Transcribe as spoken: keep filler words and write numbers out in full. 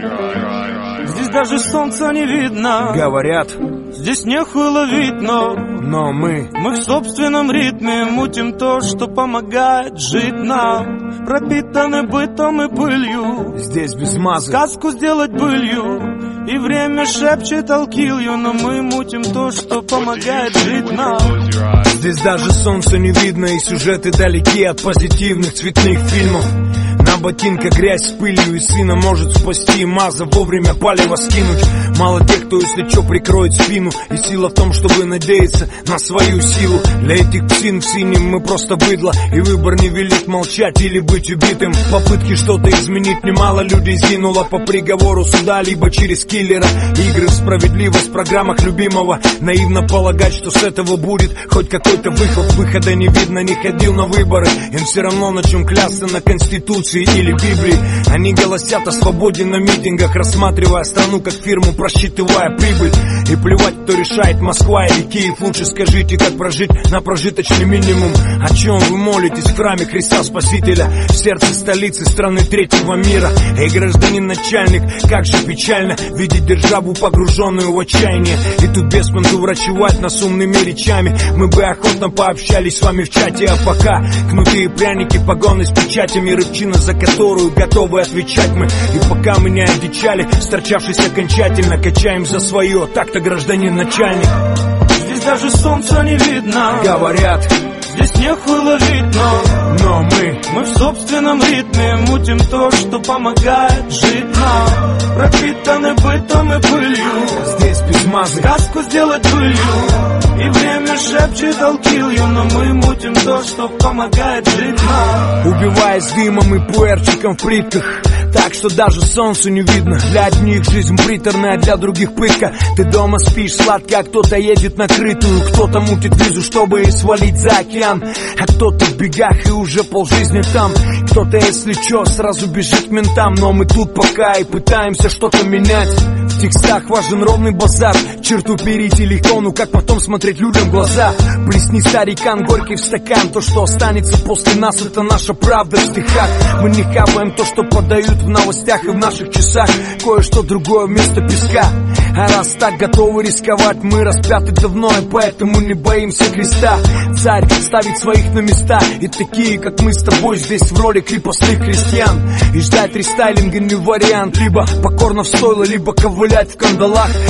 Здесь даже солнца не видно. Говорят, здесь нехуй ловить, но Но мы Мы в собственном ритме мутим то, что помогает жить нам. Пропитаны бытом и пылью, здесь без мазы. сказку сделать былью. И время шепчет I'll kill you, но мы мутим то, что помогает жить нам. Здесь даже солнца не видно, и сюжеты далеки от позитивных цветных фильмов. На ботинках грязь с пылью, и сына может спасти маза, вовремя палево скинуть. Мало тех, кто, если чё, прикроет спину. И сила в том, чтобы надеяться на свою силу. Для этих псин в синем мы просто быдло, и выбор не велит молчать или быть убитым. В попытке что-то изменить немало людей сгинуло по приговору суда, либо через киллера. Игры в справедливость в программах любимого. Наивно полагать, что с этого будет хоть какой-то выход. Выхода не видно, не ходил на выборы. Им все равно на чем клясться, на Конституции или Библии. Они голосят о свободе на митингах, рассматривая страну как фирму, просчитывая прибыль. И плевать, кто решает, Москва или Киев. Лучше скажите, как прожить на прожиточный минимум. О чем вы молитесь в храме Христа Спасителя, в сердце столицы страны третьего мира? Эй, гражданин начальник, как же печально видеть державу, погруженную в отчаяние. И тут беспонту врачевать нас умными речами. Мы бы охотно пообщались с вами в чате. А пока кнуты и пряники, погоны с печатями, рыбчина, за которую готовы отвечать мы. И пока мы не одичали, сторчавшись окончательно, качаем за свое. Так-то, гражданин начальник. Здесь даже солнца не видно. Говорят, здесь нехуй ловить, но Но мы Мы в собственном ритме мутим то, что помогает жить нам. Пропитаны бытом и пылью, здесь без мазы. сказку сделать былью. И время шепчет I'll kill you, но мы мутим то, что помогает жить нам. Убиваясь дымом и пуэрчиком в плитках, так что даже солнцу не видно. Для одних жизнь приторная, для других пытка. Ты дома спишь сладко, а кто-то едет на крытую. Кто-то мутит визу, чтобы свалить за океан, а кто-то в бегах и уже полжизни там. Кто-то, если чё, сразу бежит к ментам. Но мы тут пока и пытаемся что-то менять. В текстах важен ровный базар. Черту перейти легко, ну как потом смотреть людям в глаза? Плесни, старикан, горький в стакан. То, что останется после нас, это наша правда в стихах. Мы не хаваем то, что подают в новостях и в наших часах. Кое-что другое вместо песка. А раз так готовы рисковать, мы распяты давно, и поэтому не боимся креста. Царь ставит своих на места, и такие, как мы с тобой, здесь в роли крепостных крестьян. И ждать рестайлинга не вариант. Либо покорно в стойло, либо ковылять в кандалах.